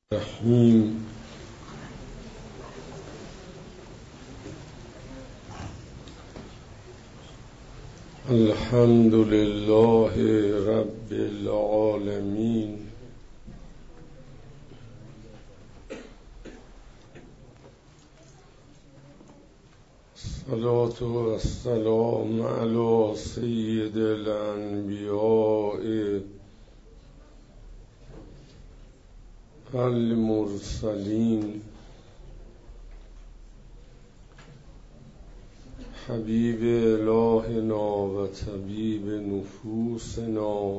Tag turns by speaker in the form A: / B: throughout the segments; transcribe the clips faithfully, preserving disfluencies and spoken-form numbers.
A: رحیم. الحمد لله رب العالمین، الصلاة والسلام علی سید الانبیاء المرسلین، حبیب الهنا و طبیب نفوسنا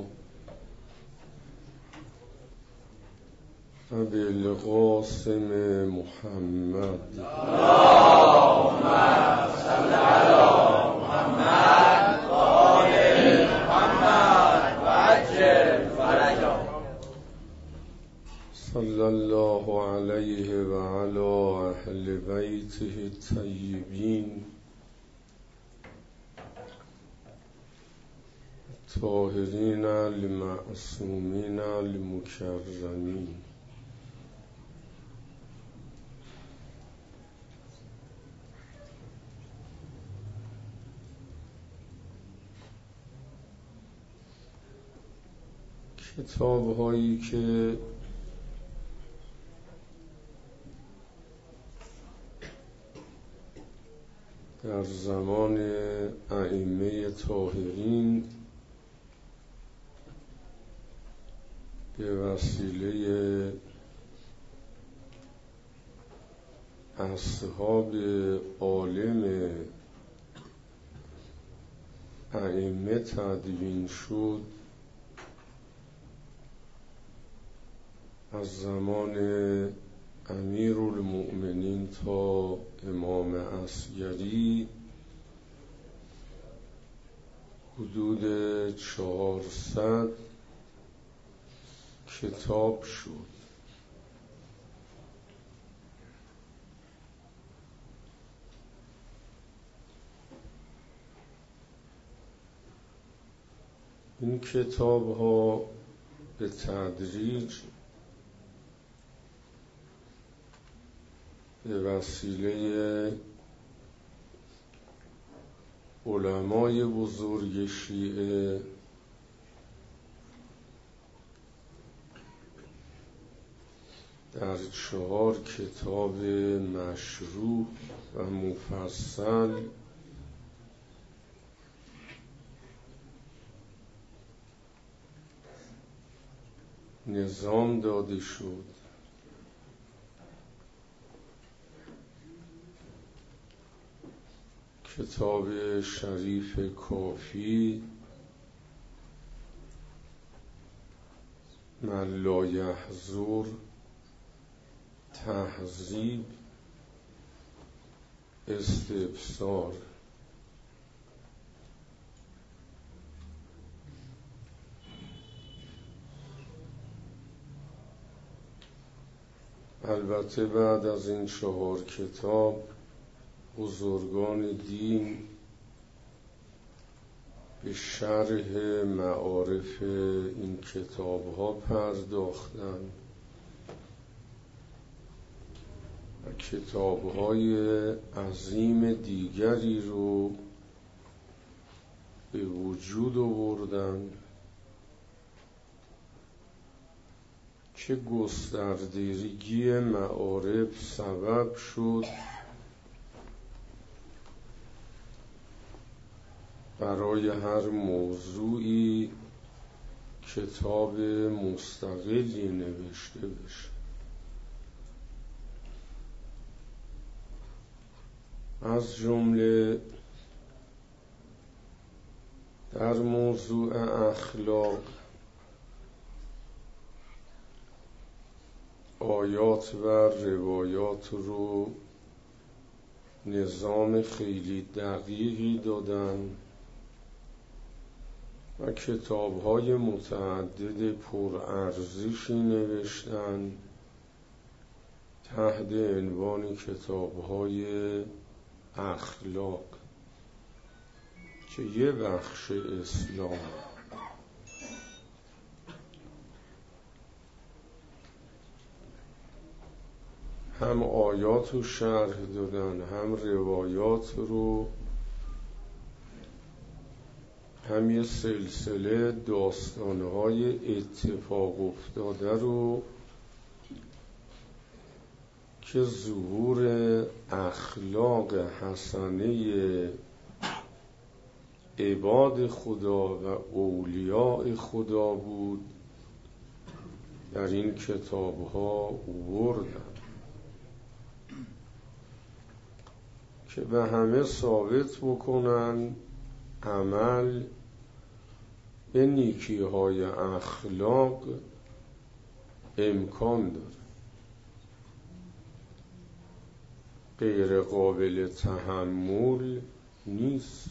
A: ابی القاسم محمد.
B: اللهم صل علی محمد و آل محمد و عجل فرجهم.
A: صلی الله علیه و علی اهل بیته الطیبین الطاهرین المعصومین المکرمین. کتاب هایی که در زمان ائمه طاهرین به وسیله اصحاب عالم ائمه تدوین شد، از زمان امیرالمؤمنین تا امام اصغری حدود چهارصد کتاب شد. این کتاب ها به تدریج به وسیله علمای بزرگ شیعه در چهار کتاب مشروح و مفصل نظام داده شد. کتاب شریف کافی، من لا یحضر، تهذیب، استبصار. البته بعد از این چهار کتاب بزرگان دین به شرح معارف این کتاب ها پرداختند و کتاب های عظیم دیگری رو به وجود آوردند که گستردگی معارف سبب شد برای هر موضوعی کتاب مستقلی نوشته بشه. از جمله در موضوع اخلاق آیات و روایات رو نظام خیلی دقیقی دادن و کتاب‌های متعدد پرارزشی نوشتن تحت عنوان کتاب‌های اخلاق که یه بخش اسلام. هم آیات رو شرح دادن، هم روایات رو، هم یه سلسله داستانهای اتفاق افتاده رو که ظهور اخلاق حسنه عباد خدا و اولیاء خدا بود در این کتاب‌ها آوردن که به همه ثابت بکنن عمل به نیکی‌های اخلاق امکان داره، غیر قابل تحمل نیست.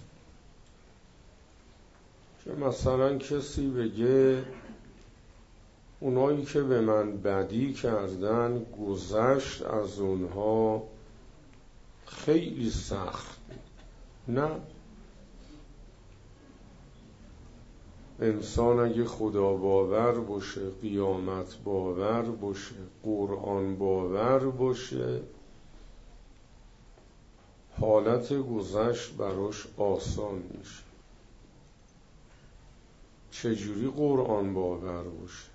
A: که مثلا کسی بگه اونایی که به من بدی کردن گذشت از اونها خیلی سخت. نه، انسان اگه خدا باور باشه، قیامت باور باشه، قرآن باور باشه، حالت گذشت براش آسان میشه. چجوری قرآن باور باشه؟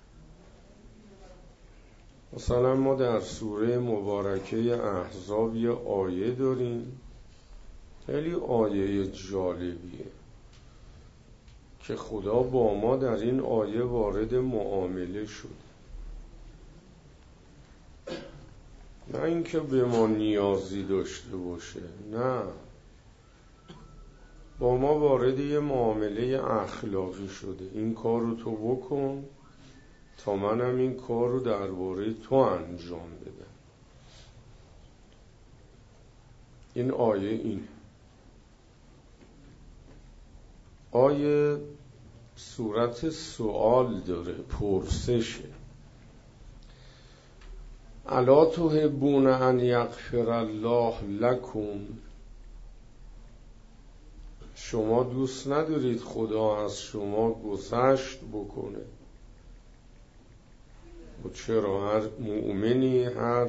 A: مثلا ما در سوره مبارکه احزاب یه آیه داریم، خیلی آیه جالبیه که خدا با ما در این آیه وارد معامله شد. نه اینکه به ما نیازی داشته باشه، نه، با ما وارد یه معامله اخلاقی شده. این کار رو تو بکن تا منم این کار رو درباره تو انجام بدم. این آیه این آیه صورت سوال داره، پرسشه. الا تحبون ان یغفر الله لکم، شما دوست ندارید خدا از شما گذشت بکنه؟ و چرا؟ هر مؤمنی، هر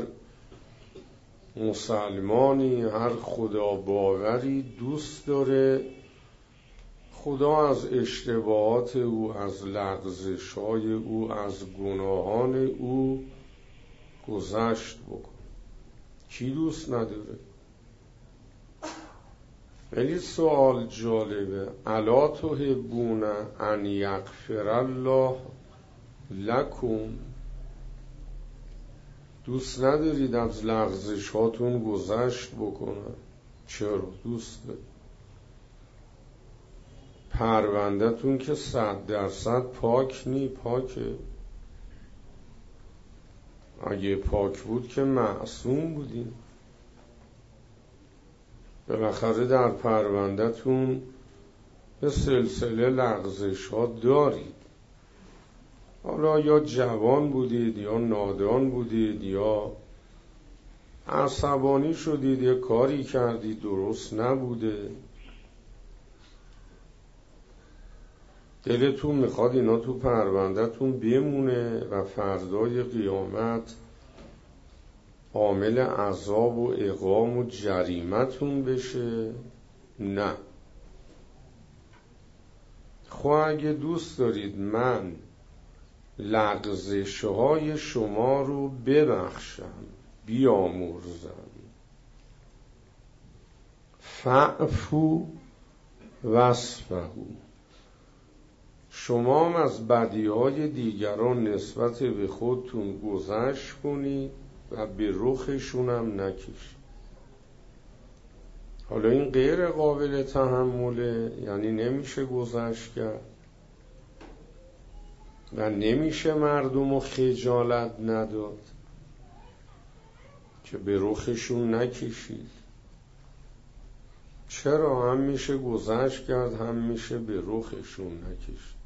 A: مسلمانی، هر خدا باوری دوست داره خدا از اشتباهات او، از لغزش‌های او، از گناهان او گذشت بکنه. کی دوست نداره؟ ولی سوال جالبه، الا تحبون ان یغفر الله لکم، دوست ندارید از لغزش هاتون گذشت بکنن؟ چرا دوست دارید؟ پرونده‌تون که صد درصد پاک نی، پاکه. اگه پاک بود که معصوم بودین. بالاخره در پرونده‌تون به سلسله لغزش ها دارید. حالا یا جوان بودید یا نادان بودید یا عصبانی شدید، یه کاری کردید درست نبوده، دلتون میخواد اینا تو پرونده‌تون بمونه و فردای قیامت عامل عذاب و عقاب و جریمتون بشه؟ نه. خب اگه دوست دارید من لغزش‌های شما رو ببخشم، بیامرزم، فاعفوا واصفحوا، شما هم از بدیهای دیگران نسبت به خودتون گذشت کنید و به رخشون هم نکشید. حالا این غیر قابل تحمله، یعنی نمیشه گذشت کرد و نمیشه مردم رو خجالت نداد که به رخشون نکشید. چرا؟ هم میشه گذشت کرد، هم میشه به رخشون نکشید.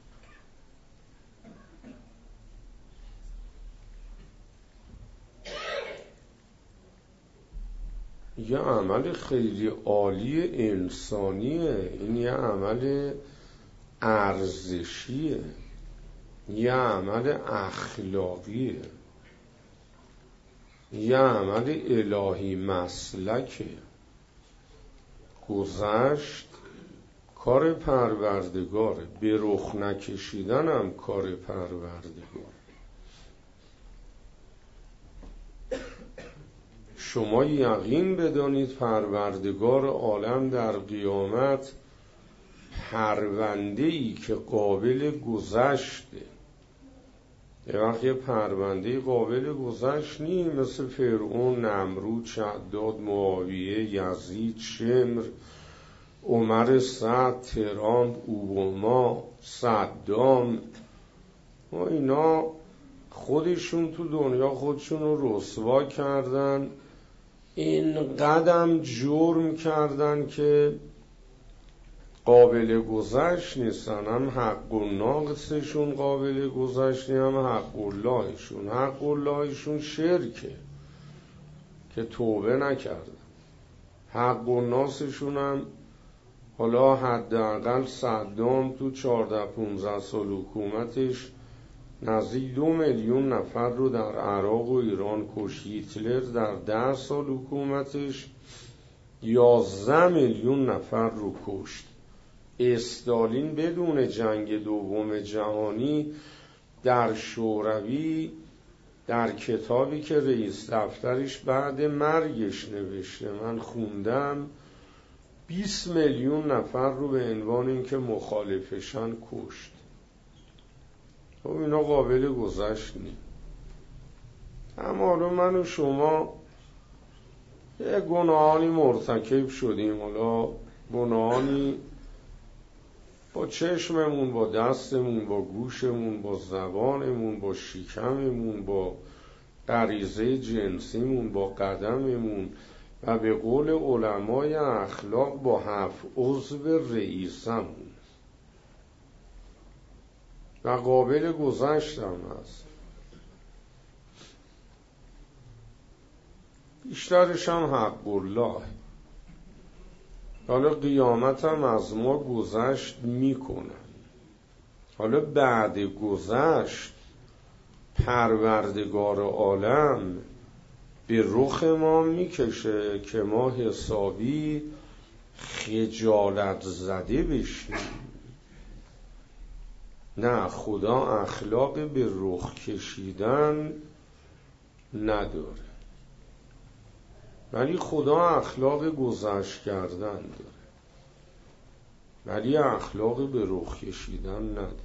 A: یه عمل خیلی عالی انسانیه، این یه عمل ارزشیه، یه عمل اخلاقیه. یه عمل الهی مسلکه. گذشت کار پروردگاره، به رخ نکشیدن هم کار پروردگار. شما یقین بدانید پروردگار عالم در قیامت پرونده‌ای که قابل گذشته. یه وقت یه پرونده قابل گذشت نیست، مثل فرعون، نمرود، شداد، معاویه، یزید، شمر، عمر سعد، ترامپ، اوباما، صدام. و اینا خودشون تو دنیا خودشون رو رسوا کردن، این قدم جرم کردن که قابل گذشت نیستن. هم حق و ناقصشون قابل گذشت نی، هم حق اللهشون. حق اللهشون شرکه که توبه نکردن. حق و ناقصشون هم حالا حداقل صدام تو چهارده پونزده سال حکومتش نزدیک دو میلیون نفر رو در عراق و ایران کشت. هیتلر در ده سال حکومتش یازده میلیون نفر رو کشت. استالین بدون جنگ دوم جهانی در شوروی در کتابی که رئیس دفترش بعد مرگش نوشته، من خوندم، بیست میلیون نفر رو به عنوان اینکه مخالفشن کشت. خب اینا قابل گذشت نی. اما حالا من و شما یه گناهانی مرتکب شدیم، حالا گناهانی با چشممون، با دستمون، با گوشمون، با زبانمون، با شکممون، با غریزه جنسیمون، با قدممون و به قول علمای اخلاق با هفت عضو رئیسمون و قابل گذشت هم هست. بیشترش هم حق الله. حالا قیامت هم از ما گذشت میکنن. حالا بعد گذشت پروردگار عالم به رخ ما میکشه که ما حسابی خجالت زده بشیم. نه، خدا اخلاق به رخ کشیدن نداره، ولی خدا اخلاق گذشت کردن داره، ولی اخلاق به رخ کشیدن نداره.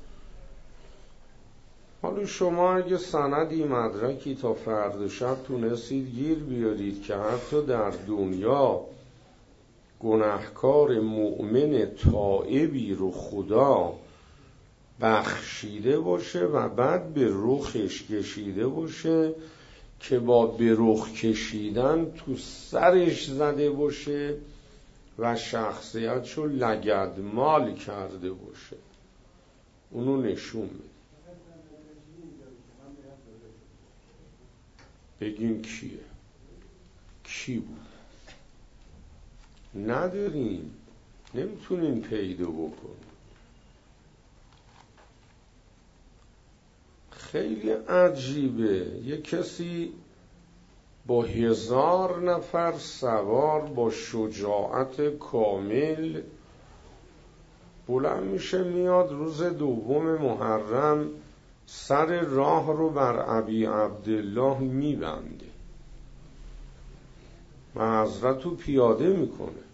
A: حالا شما اگه سندی مدرکی تا فردا شب تونستید گیر بیارید که حتی در دنیا گناهکار مؤمن تائبی رو خدا بخشیده باشه و بعد به رخش کشیده باشه که با به رخ کشیدن تو سرش زده باشه و شخصیتشو لگدمال کرده باشه، اونو نشون بده. بگین کیه؟ کی بود؟ نداریم، نمیتونیم پیدا بکنیم. خیلی عجیبه، یه کسی با هزار نفر سوار با شجاعت کامل بلند میشه، میاد روز دوم محرم سر راه رو بر ابی عبدالله میبنده و حضرت رو پیاده میکنه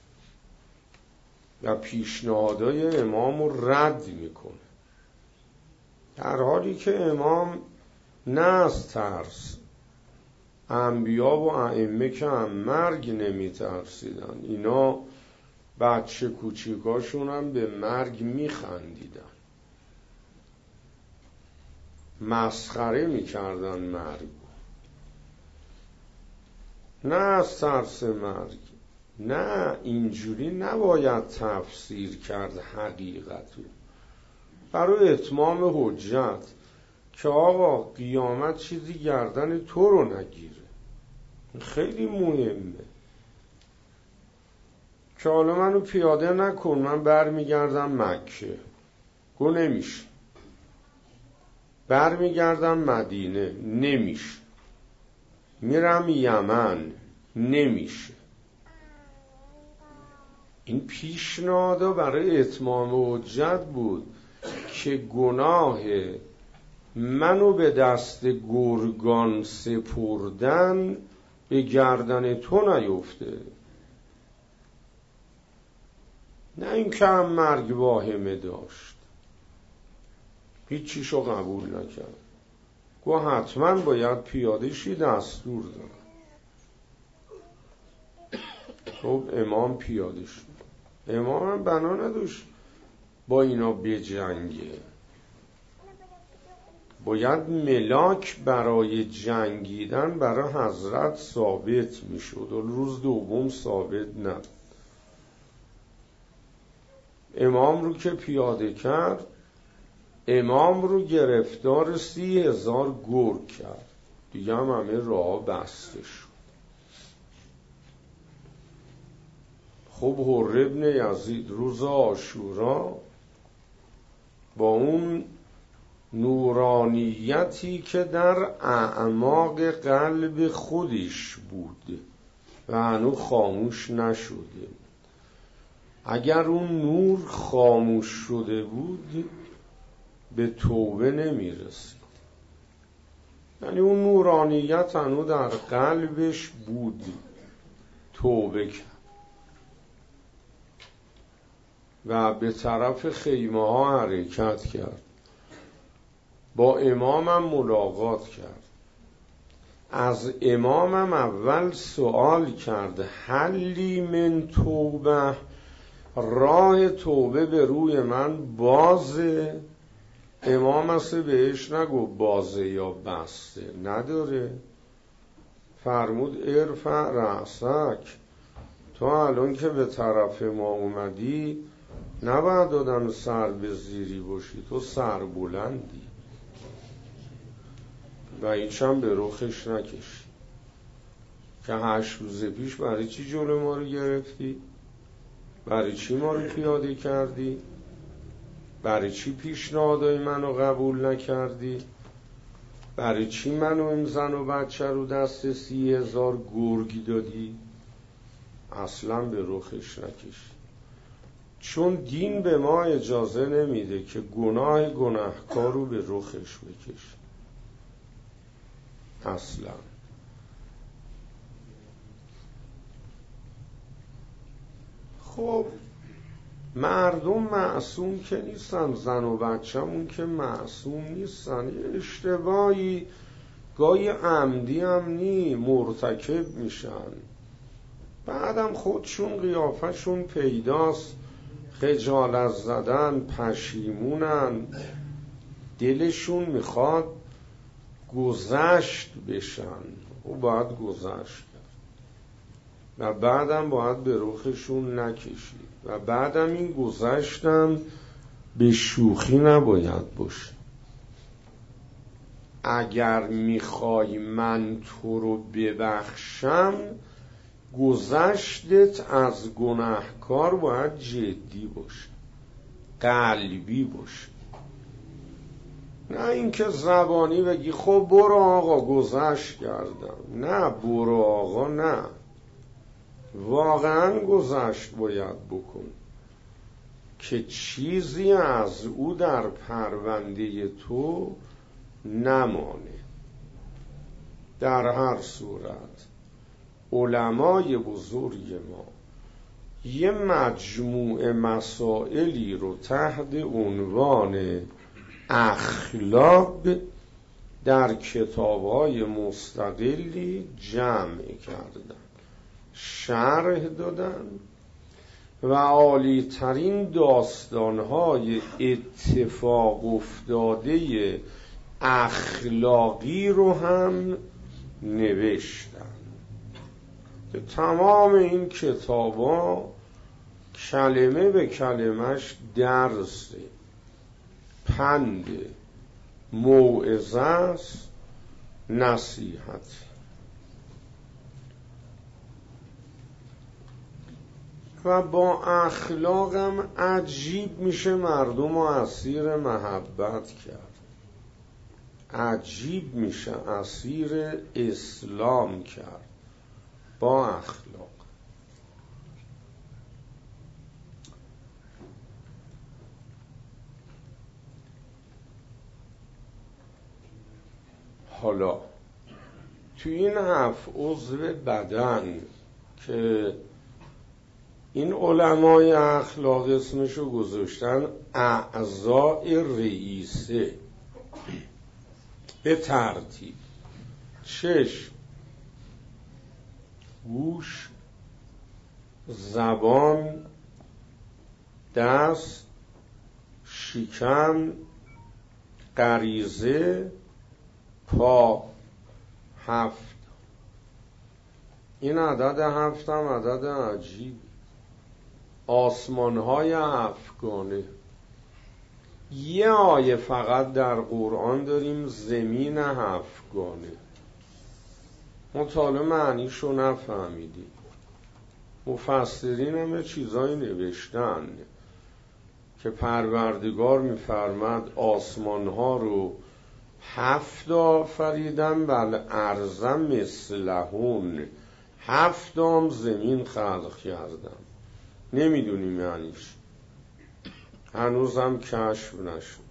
A: و پیشنهادهای امام رو رد میکنه، در حالی که امام نه از ترس، انبیا و ائمه که هم مرگ نمی ترسیدن، اینا بچه کوچیکاشون هم به مرگ می خندیدن، مسخره می کردن مرگ، نه از ترس مرگ. نه، اینجوری نباید تفسیر کرد حقیقتو برای اتمام حجت که آقا قیامت چیزی گردن تو رو نگیره. خیلی مهمه که حالا منو پیاده نکن، من بر میگردم مکه، گو نمیشه، بر میگردم مدینه، نمیشه. میرم یمن، نمیشه. این پیشنهاد برای اتمام حجت بود که گناه منو به دست گرگان سپردن به گردن تو نیفته. نه این که هم مرگ واهمه داشت، هیچیشو قبول نکرد. گو حتما باید پیاده شی، دستور دارم. خب امام پیاده شد. امام هم بنا نداشت با اینا بجنگه. باید ملاک برای جنگیدن برای حضرت ثابت می شد و روز دوم ثابت نه. امام رو که پیاده کرد، امام رو گرفتار سی هزار گرگ کرد. دیگه هم همه راه بسته شد. خب حر ابن یزید روز عاشورا با اون نورانیتی که در اعماق قلب خودش بود و هنوز خاموش نشده، اگر اون نور خاموش شده بود به توبه نمیرسید. یعنی اون نورانیت هنوز در قلبش بود، توبه کرد و به طرف خیمه ها حرکت کرد. با امامم ملاقات کرد. از امامم اول سوال کرد حلی من توبه، راه توبه به روی من بازه؟ امام اصلا بهش نگو بازه یا بسته، نداره. فرمود ارفع رأسک، تو الان که به طرف ما اومدی نباید دادن سر به زیری باشی، تو سر بلندی و هیچ هم به رخش نکشی. که هشت روز پیش برای چی جلو ما رو گرفتی؟ برای چی ما رو پیاده کردی؟ برای چی پیشنهادهای منو قبول نکردی؟ برای چی منو این زن و بچه رو دست سی هزار گرگی دادی؟ اصلا به رخش نکشی. چون دین به ما اجازه نمیده که گناه گناهکار رو به رخش بکشی. اصلا خب مردم معصوم که نیستن، زن و بچه‌مون که معصوم نیستن. یه اشتباهی گاهی عمدی هم نی مرتکب میشن، بعدم خودشون قیافشون پیداست، خجالت زدن، پشیمونن، دلشون میخواد گذشت بشن و باید گذشت و بعدم باید به رخشون نکشید و بعدم این گذشتم به شوخی نباید باشه. اگر میخوای من تو رو ببخشم، گذشتت از گناهکار باید جدی باشه، قلبی باشه. نه اینکه زبانی بگی خب برو آقا گذشت کردم. نه برو آقا، نه، واقعا گذشت باید بکن که چیزی از او در پرونده تو نمانه. در هر صورت علمای بزرگ ما یه مجموعه مسائلی رو تحت عنوان اخلاق در کتاب‌های مستقلی جمع کردن، شرح دادن و عالی ترین داستان‌های اتفاق افتاده اخلاقی رو هم نوشتن. که تمام این کتابا کلمه به کلمش درس، پند، موعظه است، نصیحت. و با اخلاقم عجیب میشه مردم رو اسیر محبت کرد. عجیب میشه اسیر اسلام کرد با اخلاق. حالا توی این هفت عضو بدن که این علمای اخلاق اسمشو گذاشتن اعضاء رئیسه، به ترتیب چشم، گوش، زبان، دست، شکم، غریزه، پا. هفت. این عدد هفت هم عدد عجیب. آسمان های هفتگانه. یه آیه فقط در قرآن داریم زمین هفتگانه، مطالعه معنیشو نفهمیدیم. مفسرین هم چیزایی نوشتن که پروردگار میفرماد آسمان ها رو هفت آفریدم بل ارض مثلهون، هفتم زمین خلق کردم. نمیدونیم معنیش، هنوزم کشف نشد،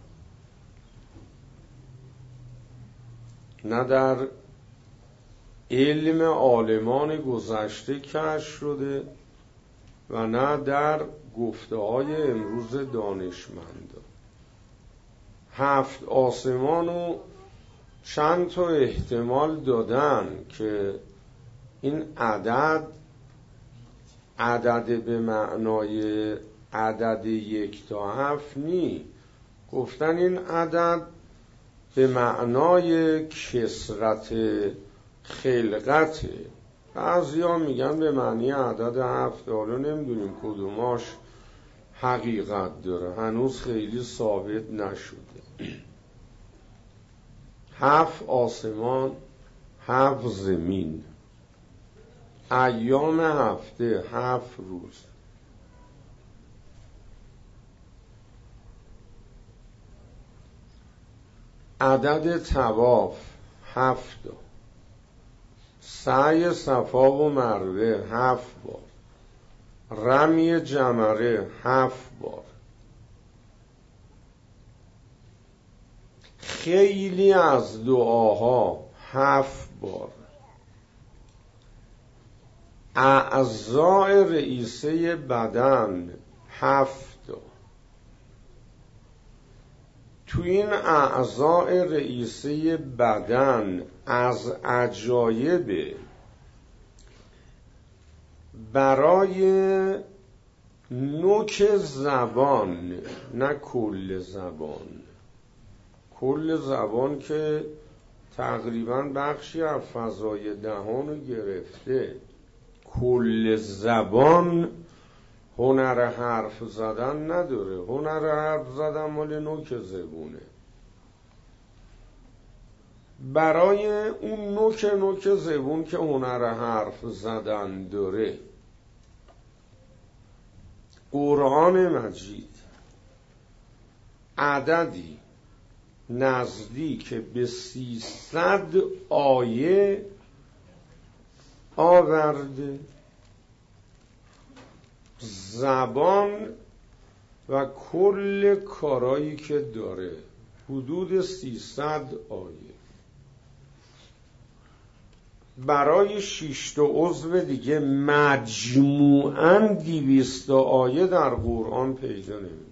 A: نه در علم عالمان گذشته کشف شده و نه در گفته های امروز دانشمندان. هفت آسمانو چند تا احتمال دادن که این عدد عدد به معنای عدد یک تا هفت نی، گفتن این عدد به معنای کثرت خلقته. بعضیا میگن به معنی عدد هفت. حالا نمیدونیم کدوماش حقیقت داره، هنوز خیلی ثابت نشده. هفت آسمان، هفت زمین، ایام هفته، هفت روز. عدد طواف هفت، سعی صفا و مروه هفت بار، رمی جمره هفت بار. خیلی از دعاها هفت بار. اعضاء رئیسه بدن هفت. تو این اعضاء رئیسه بدن از عجایب برای نوک زبان، نه کل زبان، کل زبان که تقریبا بخشی از فضای دهانو گرفته، کل زبان هنر حرف زدن نداره. هنر حرف زدن مال نوک زبونه. برای اون نوک نوک زبون که هنر حرف زدن داره، قرآن مجید عددی نزدیک به سیصد آیه آورده. زبان و کل کارایی که داره حدود سیصد آیه. برای شش تا عضو دیگه مجموعاً دویست آیه در قرآن پیدا نمی‌کنه.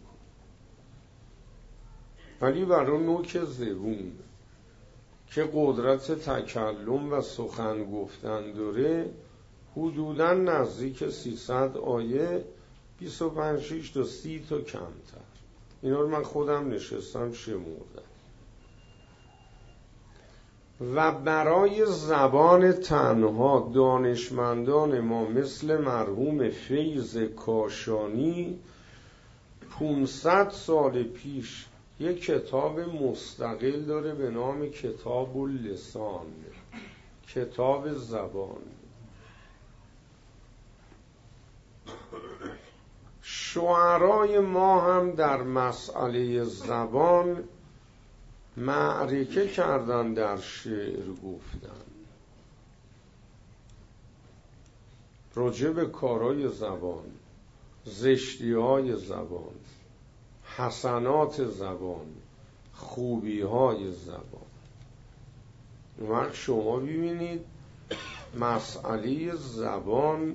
A: ولی برای نوک زبون که قدرت تکلم و سخن گفتن داره حدوداً نزدیک سیصد آیه، بیست و پنج شش تا سی تا کمتر. اینا رو من خودم نشستم شمردم. و برای زبان تنها دانشمندان ما مثل مرحوم فیض کاشانی پانصد سال پیش یک کتاب مستقل داره به نام کتاب اللسان، کتاب زبان. شعرای ما هم در مسئله زبان معرکه کردن در شعر گفتن راجع به کارهای زبان، زشتی‌های زبان، حسنات زبان، خوبی‌های زبان. وقت شما ببینید مسئله زبان،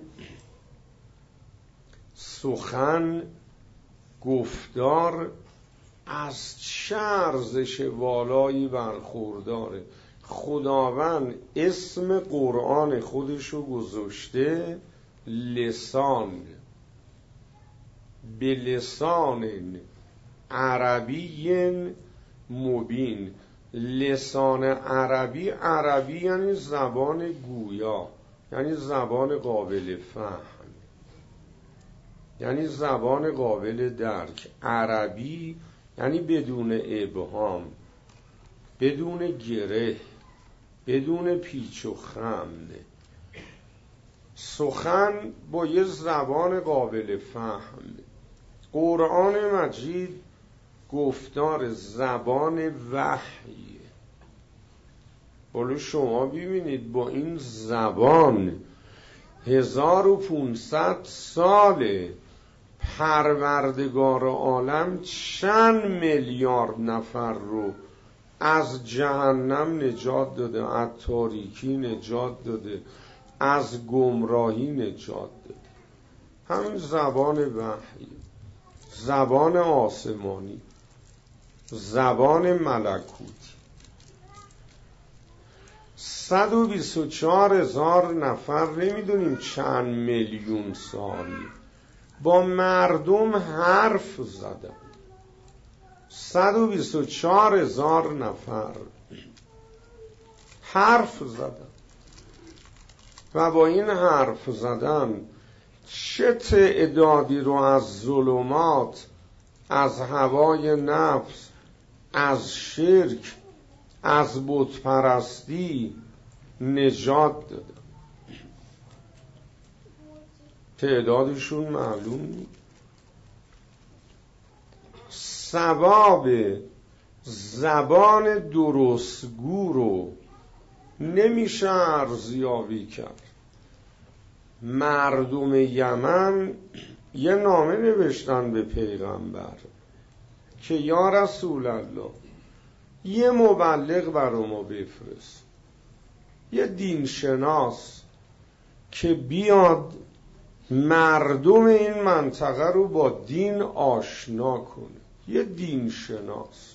A: سخن، گفتار از چه ارزش والایی برخورداره. خداوند اسم قرآن خودشو گذاشته لسان، به لسان عربی مبین. لسان عربی، عربی یعنی زبان گویا، یعنی زبان قابل فهم، یعنی زبان قابل درک. عربی یعنی بدون ابهام، بدون گره، بدون پیچ و خم. سخن با یه زبان قابل فهم. قرآن مجید گفتار زبان وحی. ولی شما ببینید با این زبان هزار و پونصد سال پروردگار عالم چند میلیارد نفر رو از جهنم نجات داده، از تاریکی نجات داده، از گمراهی نجات داده. همین زبان وحی، زبان آسمانی، زبان ملکوتی. صد و بیست و چهار هزار نفر، نمیدونیم چند میلیون سالی با مردم حرف زدن. صد و بیست و چهار هزار نفر حرف زدن و با این حرف زدن چه تعدادی رو از ظلمات، از هوای نفس، از شرک، از بت پرستی نجات دادن. تعدادشون معلوم نیست. ثواب زبان درستگو رو نمیشه ارزیابی کرد. مردم یمن یه نامه نوشتن به پیغمبر که یا رسول الله یه مبلغ برای ما بفرست، یه دینشناس که بیاد مردم این منطقه رو با دین آشنا کنه، یه دینشناس.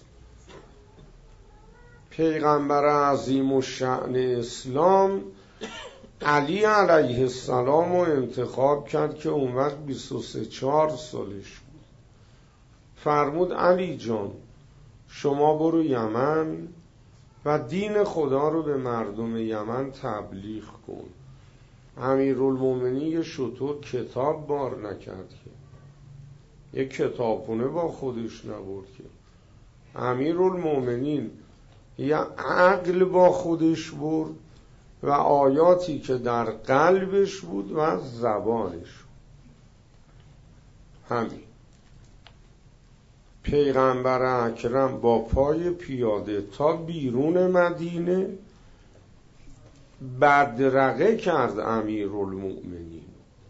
A: پیغمبر عظیم الشأن اسلام علی علیه السلام رو انتخاب کرد که اون وقت بیست و سه چهار سالش بود. فرمود علی جان شما برو یمن و دین خدا رو به مردم یمن تبلیغ کن. امیرالمومنین یه شطور کتاب بار نکرد که، یه کتابخونه با خودش نبرد که. امیرالمومنین یه عقل با خودش برد و آیاتی که در قلبش بود و زبانش. همین پیغمبر اکرم با پای پیاده تا بیرون مدینه بدرقه کرد امیرالمومنین.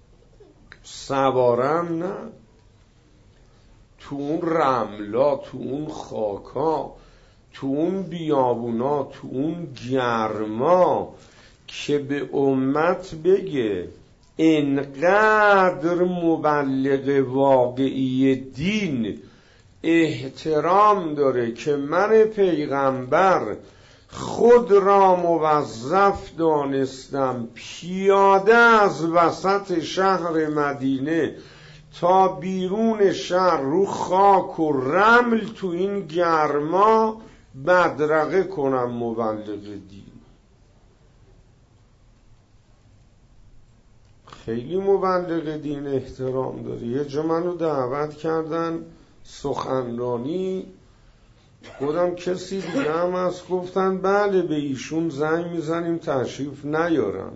A: سوارم نه، تو اون رملا، تو اون خاکا، تو اون بیابونا، تو اون گرما که به امت بگه انقدر مبلغ واقعی دین احترام داره که من پیغمبر خود را موظف دانستم پیاده از وسط شهر مدینه تا بیرون شهر رو خاک و رمل تو این گرما بدرقه کنم مبلغ دین. خیلی مبلغ دین احترام داره. یه جا منو دعوت کردن سخنرانی، گفتم کسی دیگه هم هست؟ گفتن بله به ایشون زنگ میزنیم تشریف نیارن.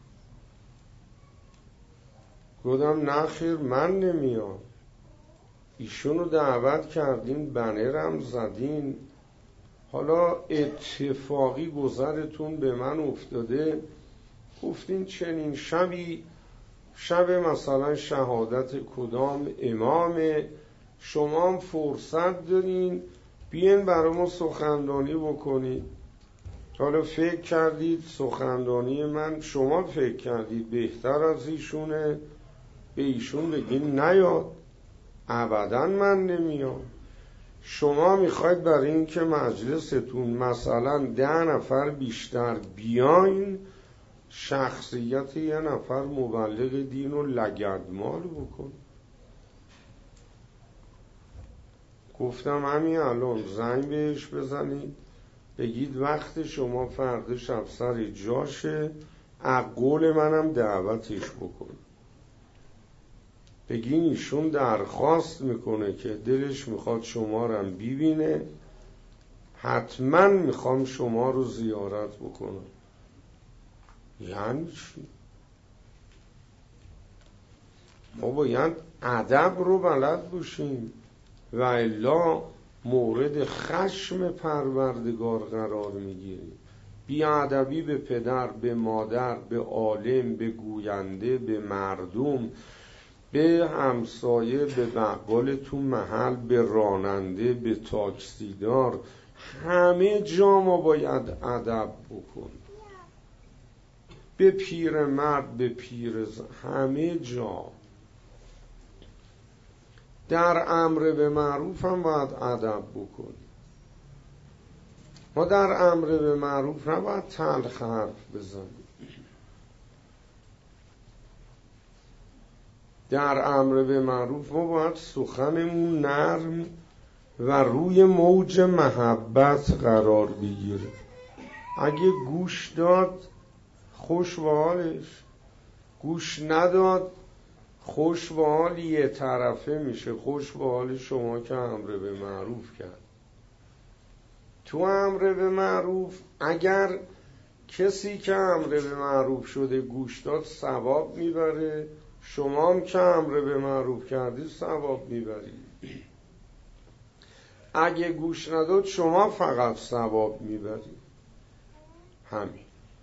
A: گفتم نه خیر من نمیام. ایشونو دعوت کردین، بنرم زدین، حالا اتفاقی گذرتون به من افتاده، گفتین چنین شبی، شب مثلا شهادت کدام امامه، شما هم فرصت دارین بیاین برای ما سخنرانی بکنید. حالا فکر کردید سخنرانی من، شما فکر کردید بهتر از ایشونه، به ایشون بگین نیاد، ابدا من نمیام. شما میخواید برای این که مجلستون مثلا ده نفر بیشتر بیاین، شخصیت یه نفر مبلغ دین و لگدمال بکن. گفتم همین الان زنگ بهش بزنید، بگید وقت شما فردا شب سر جاشه، عقول منم دعوتش بکن. بگین ایشون درخواست میکنه که دلش میخواد شما رو ببینه، حتما میخوام شما رو زیارت بکنم. یعنی چی؟ ما باید ادب رو بلد باشیم و الا مورد خشم پروردگار قرار میگیریم. بیادبی به پدر، به مادر، به عالم، به گوینده، به مردم، به همسایه، به بقال تو محل، به راننده، به تاکسیدار، همه جا ما باید ادب بکن. به پیر مرد، به پیر زن، همه جا. در امر به معروف هم باید ادب بکن. ما در امر به معروف نباید تلخ حرف بزنیم. در امر به معروف ما باید سخنمون نرم و روی موج محبت قرار بگیره. اگه گوش داد خوش به حالش، گوش نداد خوش به حال یه طرفه میشه، خوش به حال شما که امر به معروف کرد. تو امر به معروف اگر کسی که امر به معروف شده گوش داد ثواب میبره، شما هم که امر به معروف کردی ثواب میبری. اگه گوش نداد شما فقط ثواب میبری. همین.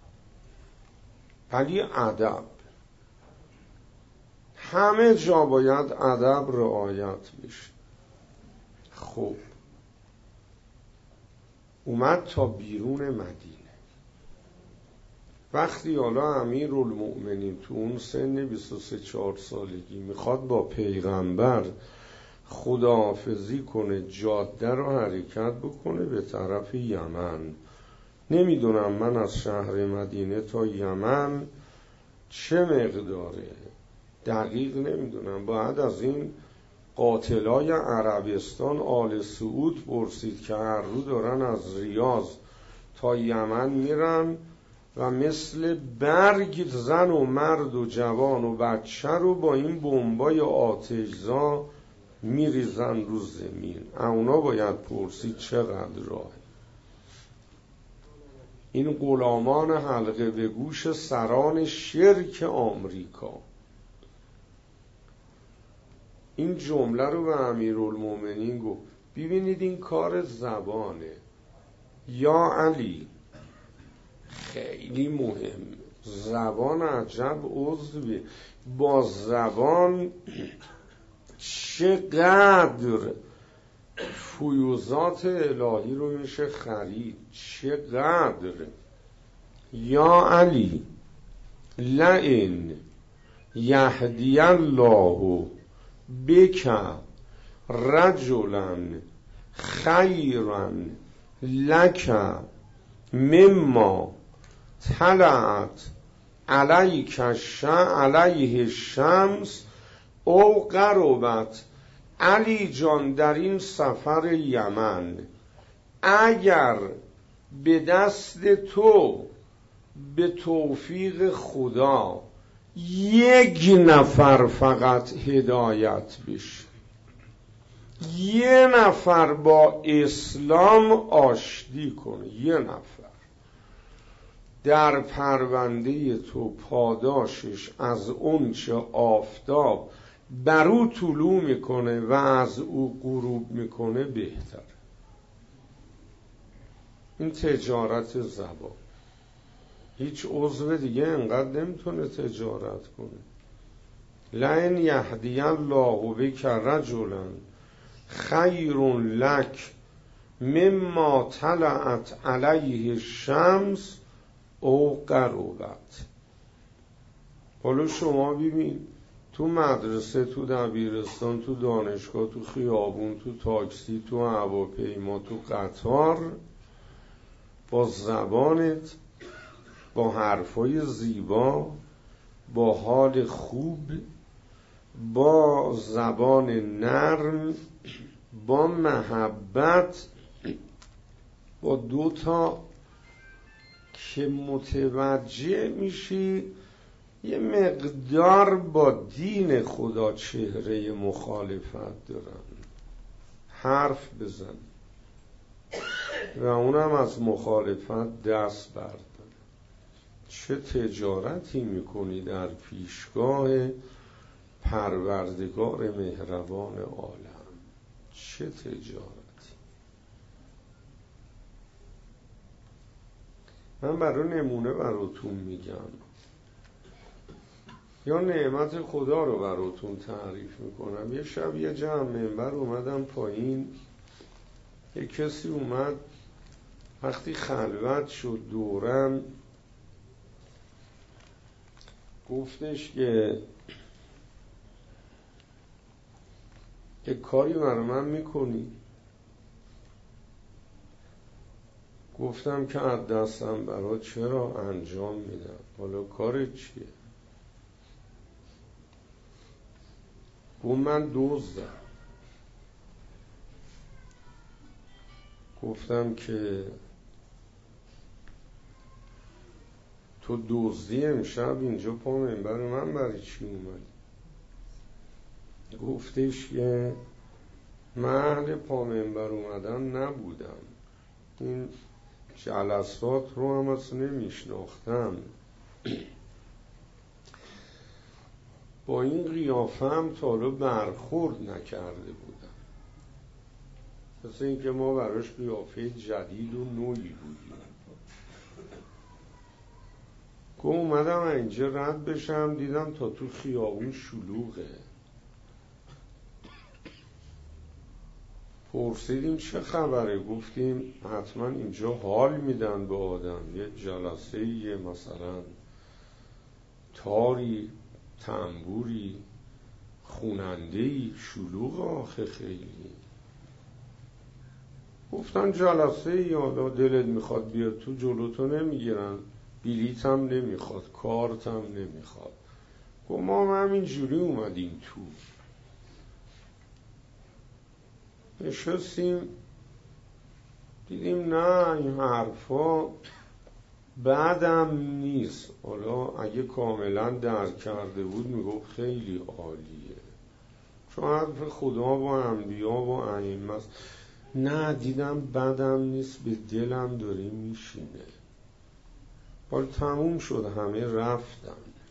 A: ولی ادب، همه جا باید ادب رعایت بشه. خب اومد تا بیرون مدینه. وقتی حالا امیرالمؤمنین تو اون سن بیست و سه چهار سالگی میخواد با پیغمبر خداحافظی کنه، جاده رو حرکت بکنه به طرف یمن. نمیدونم من از شهر مدینه تا یمن چه مقداره، دقیق نمیدونم. باید از این قاتلای عربستان آل سعود پرسید که هر رو دارن از ریاض تا یمن میرن و مثل برگ زن و مرد و جوان و بچه رو با این بمبای آتشزا میریزن رو زمین. اونا باید پرسید چقدر راه. این غلامان حلقه به گوش سران شرک آمریکا این جمله رو به امیرالمؤمنین گفت. ببینید این کار زبانه. یا علی، خیلی مهم. زبان عجب عضوی. با زبان چقدر فیوزات الهی رو میشه خرید، چقدر. یا علی لئن یهدی الله بک رجلا خیرا لک مما طلعت علیک علیه الشمس او قربت. علی جان در این سفر یمن اگر به دست تو به توفیق خدا یک نفر فقط هدایت بشه، یه نفر با اسلام آشتی کنه، یه نفر، در پرونده تو پاداشش از اون چه آفتاب بر او طلوع میکنه و از او غروب میکنه بهتر. این تجارت زبان. هیچ عضو دیگه انقدر نمیتونه تجارت کنه. لئن یهدی الله بک رجلا خیر لک مما طلعت علیه الشمس او غربت. حالا شما ببین تو مدرسه، تو دبیرستان، تو دانشگاه، تو خیابون، تو تاکسی، تو هواپیما، تو قطار، با زبانت، با حرفای زیبا، با حال خوب، با زبان نرم، با محبت، با دو تا که متوجه میشی یه مقدار با دین خدا چهره مخالفت دارن، حرف بزن و اونم از مخالفت دست برداره. چه تجارتی میکنی در پیشگاه پروردگار مهربان عالم؟ چه تجارتی؟ من برای نمونه براتون میگم یا نعمت خدا رو براتون تعریف میکنم. یه شب یه جمع منبر اومدم پایین، یه کسی اومد وقتی خلوت شد دورم گفتش که یه کاری برای من میکنی؟ گفتم که از دستم برات چرا انجام میدم، حالا کارت چیه؟ گفت من دزدم. گفتم که تو دزدی امشب اینجا پا منبر من برای چی اومدی؟ گفتش که من اهل پا منبر اومدن نبودم، این جلسات رو هم اصلا نمیشناختم، با این قیافه هم تا حالا برخورد نکرده بودم، مثل اینکه ما براش قیافه جدید و نوعی بودیم. گفت اومدم اینجا رد بشم دیدم تا تو خیابون شلوغه. پرسیدیم چه خبره؟ گفتیم حتما اینجا حال میدن به آدم، یه جلسه یه مثلا تاری، تنبوری، خونندهی، شلوغ آخه خیلی. گفتن جلسه یالا دلت میخواد بیاد تو جلوتو نمیگیرن، بلیط هم نمیخواد، کارت هم نمیخواد. گفت ما همین جوری اومدیم تو. نشستیم دیدیم نه این حرفا بعدم نیست. حالا اگه کاملا درک کرده بود میگفت خیلی عالیه، چون حرف خدا و انبیا و ائمه است. نه دیدم بعدم نیست، به دلم داره میشینه. حالا تموم شد، همه رفتن.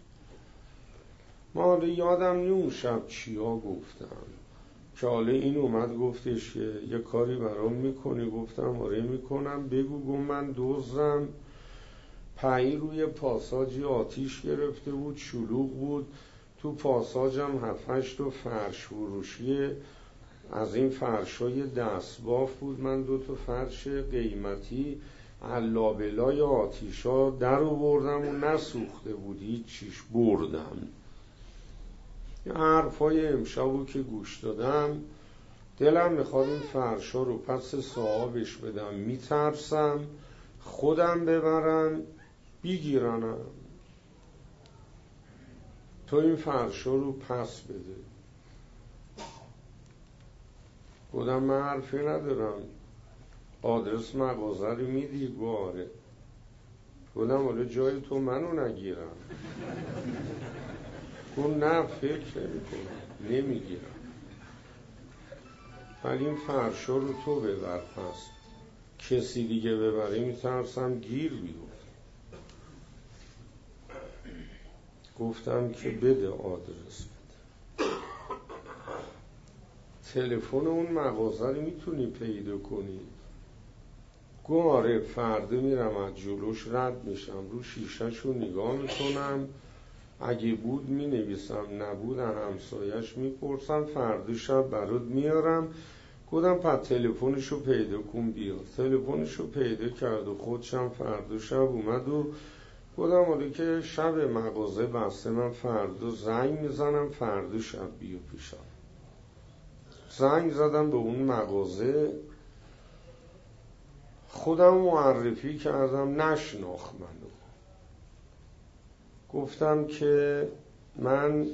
A: ما حالا یادم نی اون شب چیا گفتم که حالا این اومد گفتش که یه کاری برام میکنی؟ گفتم آره میکنم. بگو. گفت من دزدم. پایین روی پاساجی آتیش گرفته بود، شلوغ بود، تو پاساجم هفت هشت تا فرش فروشی از این فرشای دستباف بود. من دو تا فرش قیمتی علابلای آتیشا در آوردم و نسوخته بود هیچیش، بردم. یه حرفای امشبو که گوش دادم دلم میخواد این فرشا رو پس صاحبش بدم، میترسم خودم ببرن بگیرنم. تو این فرشا رو پس بده. گفتم من حرفی ندارم، آدرس مغازه رو میدی؟ باره. گفتم حالا جای تو منو نگیرم. گفت نه فکر نمی کنم، نمیگیرم، ولی این فرشا رو تو ببر، پس کسی دیگه ببره میترسم گیر بیفت. گفتم که بده آدرس بده. تلفن اون مغازه رو میتونی پیدا کنی؟ گفت آره. فردا میرم از جلوش رد میشم، رو شیشه‌ش رو نگاه میکنم، اگه بود مینویسم، نبود همسایش میپرسم، فردا شب برات میارم. گفتم پس تلفنش رو پیدا کن بیار. تلفنش رو پیدا کرد و خودشم فردا شب اومد و گفتم حالا که شب مغازه بسته، من فردا زنگ میزنم، فردا شب بیا پیشم. زنگ زدم به اون مغازه، خودم معرفی کردم، نشناخت منو. گفتم که من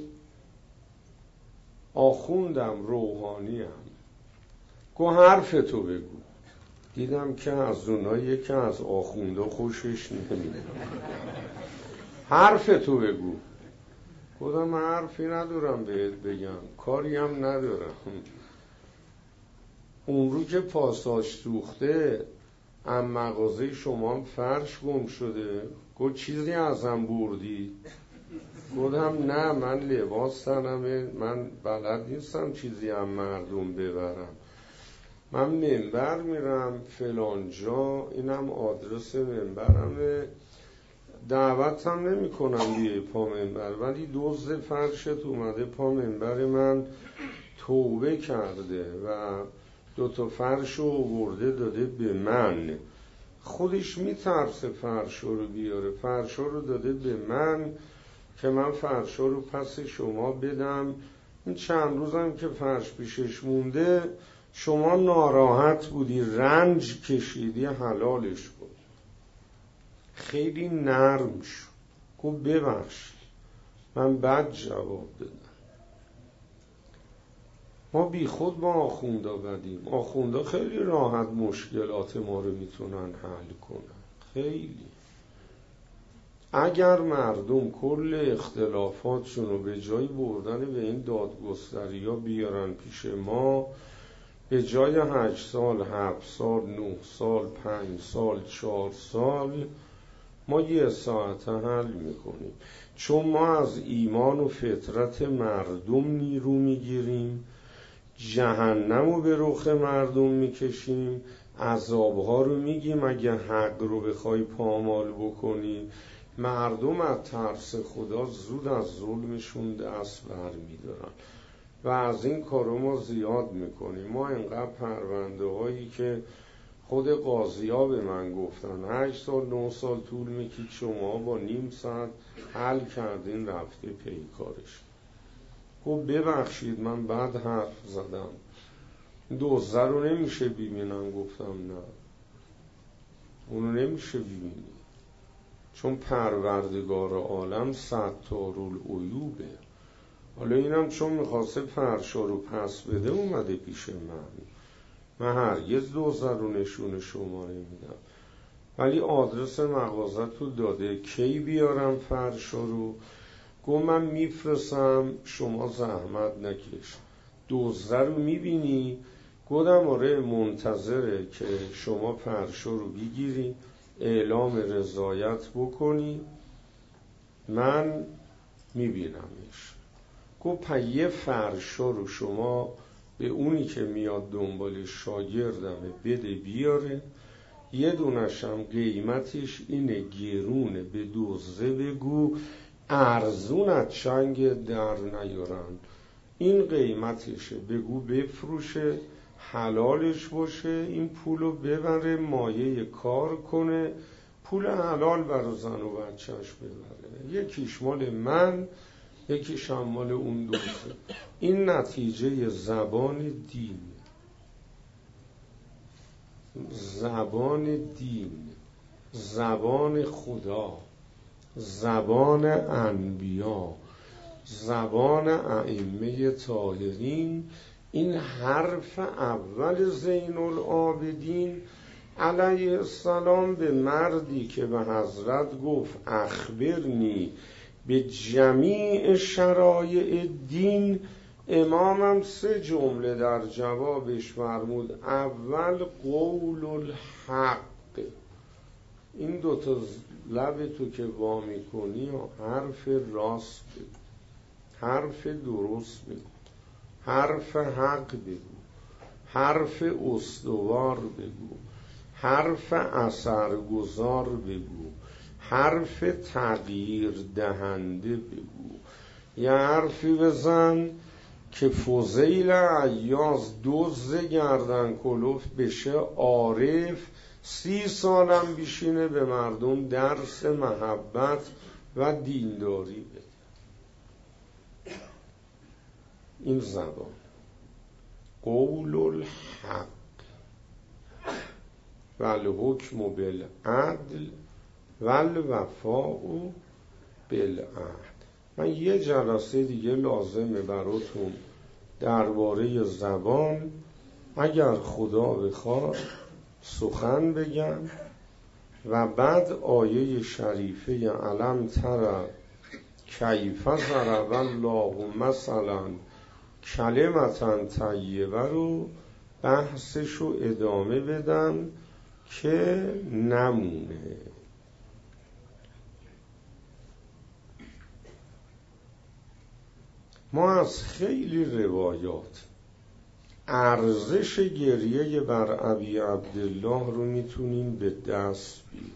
A: آخوندم، روحانیم. گفت حرف تو بگو. دیدم که از اونایی که از آخونده خوشش نمیاد. حرف تو بگو. گفتم من حرفی ندارم بهت بگم، کاری هم ندارم. اون رو که پاساژ سوخته، ام مغازه شما هم فرش گم شده. گفت چیزی ازم بردی؟ گفتم نه، من لباس تنمه، من بلد نیستم چیزی هم مردم ببرم. من منبر میرم فلان جا، اینم آدرس منبرمه، دعوت هم نمی کنم بیای پا منبر، ولی دزد فرشت اومده پا منبر من، توبه کرده و دوتا فرش رو آورده داده به من. خودش میترسه فرش رو بیاره، فرش رو داده به من که من فرش رو پس شما بدم. این چند روزم که فرش پیشش مونده، شما ناراحت بودی، رنج کشیدی، حلالش بود. خیلی نرم شد. گفت ببخشید من بد جواب دادم. ما بی خود با آخوندا بدیم. آخوندا خیلی راحت مشکلات ما رو میتونن حل کنن. خیلی. اگر مردم کل اختلافاتشون رو به جای بردن به این دادگستری ها بیارن پیش ما، به جای هشت سال، هفت سال، نه سال، پنج سال، چهار سال، ما یه ساعت حل میکنیم. چون ما از ایمان و فطرت مردم نیرو میگیریم، جهنم رو به رخ مردم میکشیم، عذابها رو میگیم اگه حق رو بخوای پامال بکنی. مردم از ترس خدا زود از ظلمشون دست بر میدارن و از این کارو ما زیاد میکنیم. ما اینقدر پرونده هایی که خود قاضی ها به من گفتن هشت سال نه سال طول میکشید، شما با نیم ساعت حل کردین، رفته پی کارش. گفت ببخشید من بعد حرف زدم، دزده رو نمیشه ببینم. گفتم نه، اونو نمیشه ببینی، چون پروردگار عالم ستارالعیوبه. حالا اینم چون میخواسته فرشا رو پس بده اومده پیش من، من هرگز دزده رو نشون شما نمیدم. ولی آدرس مغازه تو داده، کی بیارم فرشا رو؟ گفت من میفرستم، شما زحمت نکش. دزده رو میبینی؟ گفتم آره، منتظره که شما فرشا رو بگیری، اعلام رضایت بکنی، من میبینمش. گفت پا یه فرشا رو شما به اونی که میاد دنبال شاگردمه بده بیاره، یه دونشم قیمتش اینه گرونه، به دوزه بگو ارزون از چنگ در نیارن، این قیمتشه، بگو بفروشه، حلالش باشه، این پولو ببره مایه کار کنه، پول حلال برا زن و بچهش ببره، یکیش مال من، یکیش هم مال اون دوزه. این نتیجه زبان دین، زبان دین، زبان خدا، زبان انبیا، زبان ائمه طاهرین. این حرف اول زین العابدین علیه السلام به مردی که به حضرت گفت اخبرنی به جمیع شرایع دین، امامم سه جمله در جوابش فرمود. اول قول الحق، این دوتا لب تو که وا میکنی و حرف راست بگو، حرف درست بگو. حرف حق بگو، حرف استوار بگو، حرف اثرگذار بگو، حرف تغییر دهنده بگو. یه حرفی بزن که فضیل عیاض دزد گردن کلوف بشه عارف، سی سالم بیشینه به مردم درس محبت و دینداری بده. این زبان قول الحق و الحکم بالعدل و الوفاء بالعهد. من یه جلسه دیگه لازمه براتون درباره زبان اگر خدا بخواد سخن بگم و بعد آیه شریفه علم تر کیف ضرب الله مثلا کلمة طیبه رو بحثشو ادامه بدم که نمونه. ما از خیلی روایات ارزش گریه بر ابی عبدالله رو میتونیم به دست بیاریم.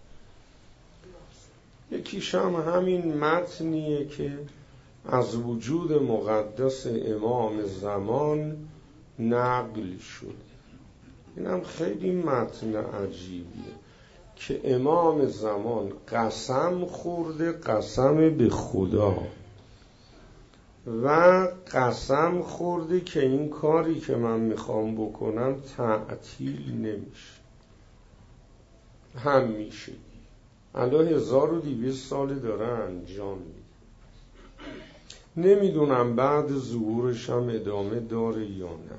A: یکیش هم همین متنیه که از وجود مقدس امام زمان نقل شده. این هم خیلی متن عجیبیه که امام زمان قسم خورده، قسم به خدا، و قسم خورده که این کاری که من میخوام بکنم تعطیل نمیشه، هم میشه. الان هزار و دویست سال داره انجام میده. نمیدونم بعد ظهورش هم ادامه داره یا نه.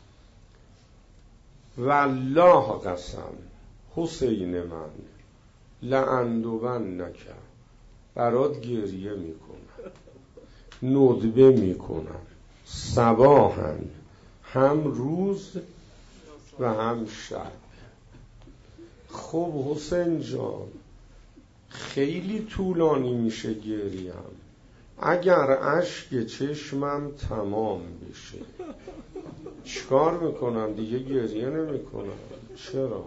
A: والله قسم حسین من لعندون نکر، برات گریه میکنم، ندبه میکنم، صباحاً هم روز و هم شب. خب حسین جان خیلی طولانی میشه گریم، اگر اشک چشمم تمام بشه چیکار میکنم؟ دیگه گریه نمیکنم. چرا؟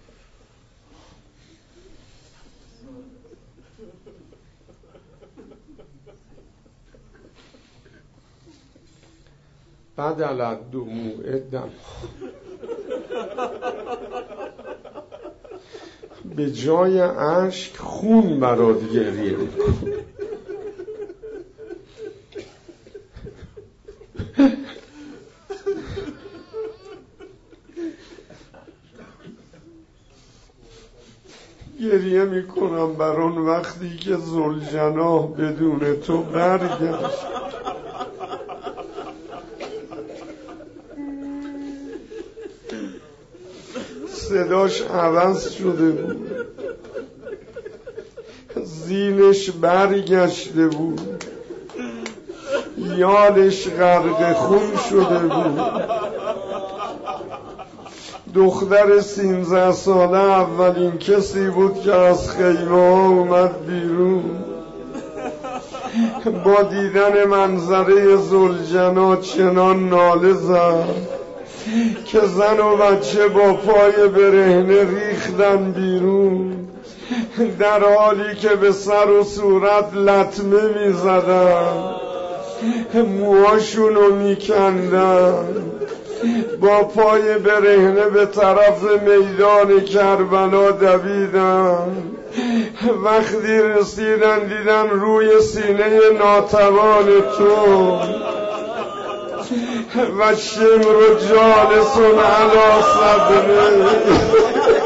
A: بدل دموع دم، به جای اشک خون برات گریه میکنم. گریه میکنم بر اون وقتی که ذوالجناح بدون تو برگشت. صداش عوض شده بود، زینش برگشته بود، یالش غرق خون شده بود. دختر سینزده ساله اولین کسی بود که از خیمه ها اومد بیرون. با دیدن منظره ذوالجناح چنان ناله زد که زن و بچه با پای برهنه ریختن بیرون، در حالی که به سر و صورت لطمه می زدن، موهاشونو می کندن، با پای برهنه به طرف میدان کربلا دویدن. وقتی رسیدن دیدن روی سینه ناتوان تو و شمر و جالسون علی صدره